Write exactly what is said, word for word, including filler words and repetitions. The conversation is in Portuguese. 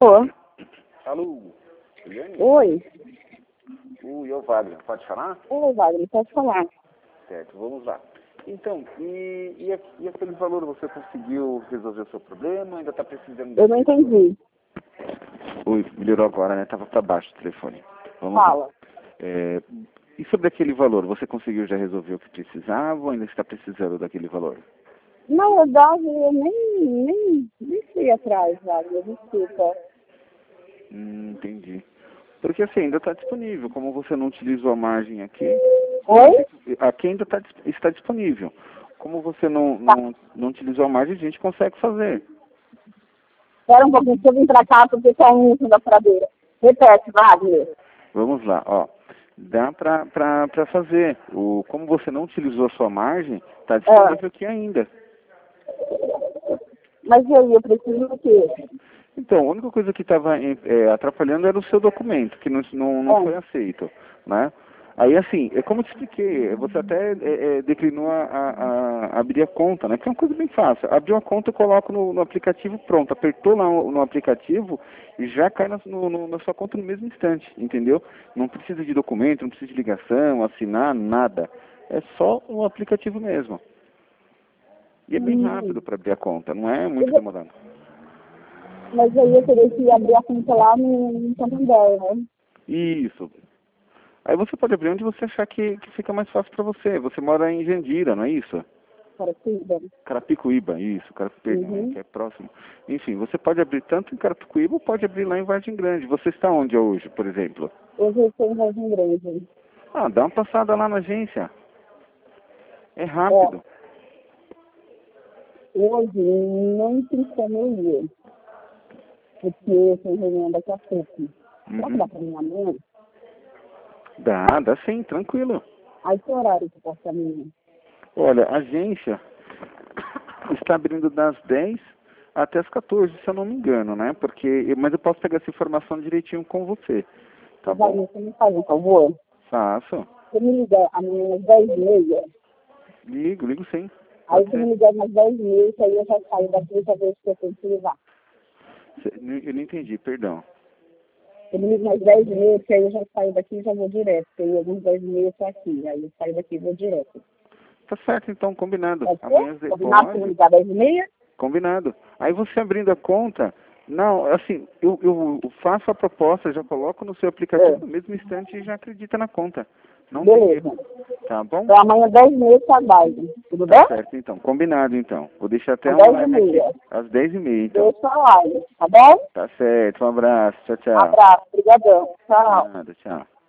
Ô. Alô, Juliane? Oi. Oi, é o Wagner, pode falar? Oi, Wagner, pode falar. Certo, vamos lá. Então, e, e, a- e aquele valor, você conseguiu resolver o seu problema? Ainda está precisando... Eu não entendi. Oi, melhorou agora, né? Tava para baixo o telefone. Vamos Fala. lá. É, e sobre aquele valor, você conseguiu já resolver o que precisava ou ainda está precisando daquele valor? Na verdade, eu nem, nem, nem fui atrás, Wagner, desculpa. Hum, entendi. Porque assim, ainda está disponível. Como você não utilizou a margem aqui, Oi? aqui ainda tá, dis- está disponível. Como você não, Tá. não, não utilizou a margem, a gente consegue fazer. Espera um pouquinho que eu vim pra cá porque tá indo da pradeira. Repete, Wagner. Vamos lá, ó. Dá para para fazer. O, como você não utilizou a sua margem, está disponível aqui ainda. Mas e aí, eu preciso do quê? Então, a única coisa que estava atrapalhando era o seu documento, que não, não, não É. foi aceito, né? Aí, assim, é como eu te expliquei, você até é, é, declinou a, a, a abrir a conta, né? Que é uma coisa bem fácil. Abriu a conta, eu coloco no, no aplicativo, pronto. Apertou lá no, no aplicativo e já cai na, no, no, na sua conta no mesmo instante, entendeu? Não precisa de documento, não precisa de ligação, assinar, nada. É só o aplicativo mesmo. E é bem Hum. rápido para abrir a conta, não é muito demorado. Mas aí eu teria que abrir a conta lá no, no Santander, né? Isso. Aí você pode abrir onde você achar que, que fica mais fácil para você. Você mora em Jandira, não é isso? Carapicuíba. Carapicuíba, isso, Carapicuíba, perdão, Uhum. que é próximo. Enfim, você pode abrir tanto em Carapicuíba ou pode abrir lá em Vargem Grande. Você está onde hoje, por exemplo? Hoje eu estou em Vargem Grande. Ah, dá uma passada lá na agência. É Ó, rápido. hoje não tem como eu ir, porque eu tenho reunião daqui a pouco. Será que Uhum. dá pra mim amanhã? Dá, dá sim, tranquilo. Aí que horário que passa amanhã? Olha, a agência está abrindo das dez até as quatorze, se eu não me engano, né? Porque, mas eu posso pegar essa informação direitinho com você, tá bom? Wagner, você me faz um favor? Faço. Você me liga amanhã às dez e meia? Ligo, ligo sim. Aí Pode você me ser. liga às dez e meia, que aí eu já saio daqui e já vejo que eu tenho que levar. Cê- Eu não entendi, perdão. Você me liga às dez e meia, que aí eu já saio daqui e já vou direto. Porque aí às dez e meia eu tô aqui. Aí eu saio daqui e vou direto. Tá certo, então, combinado. Pode Amanhã ser? você Combinado você me pode? ligar às dez e meia? Combinado. Aí você abrindo a conta, não, assim, eu, eu faço a proposta, já coloco no seu aplicativo É. no mesmo instante e já acredita na conta. Não tem Beleza. erro. Tá bom? Então amanhã às dez e meia tá base. Tudo bem? Tá certo, então. Combinado, então. Vou deixar até Às um dez e live aqui meia. às dez e meia, então. Deixa a live, tá bom? Tá certo, um abraço. Tchau, tchau. Abraço. Obrigadão. Tchau. Nada, tchau.